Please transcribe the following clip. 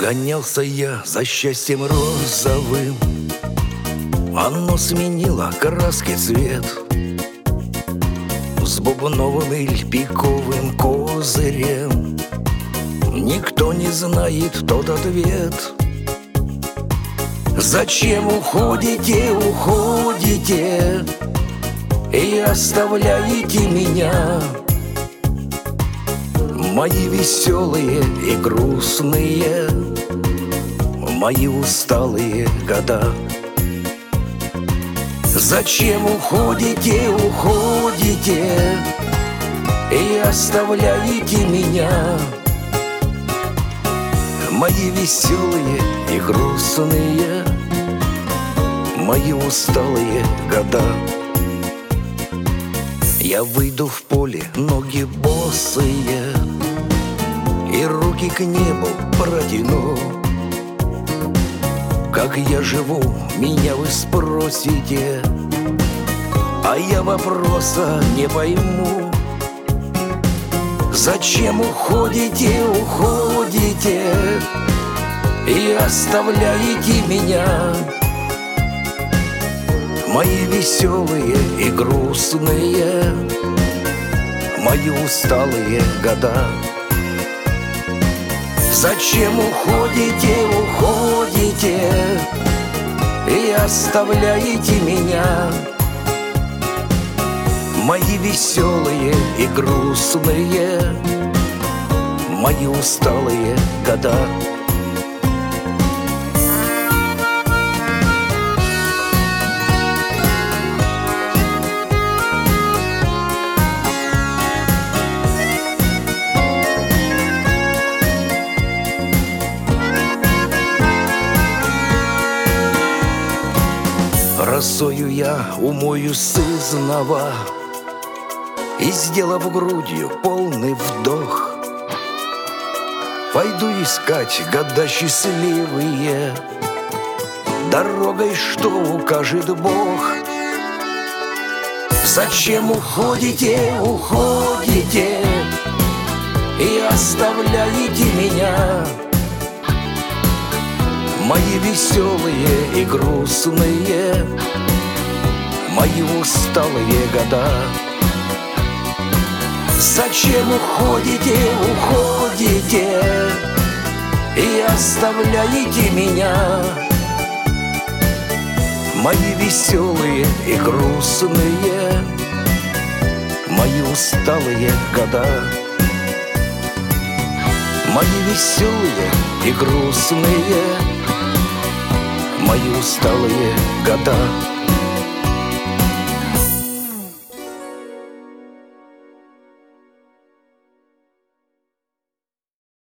Гонялся я за счастьем розовым, оно сменило краски цвет с бубновым или пиковым козырем. Никто не знает тот ответ. Зачем уходите, уходите и оставляете меня? Мои веселые и грустные, мои усталые года. Зачем уходите, уходите и оставляете меня? Мои веселые и грустные, мои усталые года. Я выйду в поле, ноги босые, и руки к небу протяну. Как я живу, меня вы спросите, а я вопроса не пойму. Зачем уходите, уходите и оставляете меня? Мои веселые и грустные, мои усталые года. Зачем уходите, уходите и оставляете меня? Мои веселые и грустные, мои усталые года. Росою я умою сызнова, и, сделав грудью полный вдох, пойду искать года счастливые дорогой, что укажет Бог. Зачем уходите, уходите и оставляете меня? Мои веселые и грустные, мои усталые года. Зачем уходите, уходите и оставляете меня? Мои веселые и грустные, мои усталые года. Мои веселые и грустные, мои усталые года.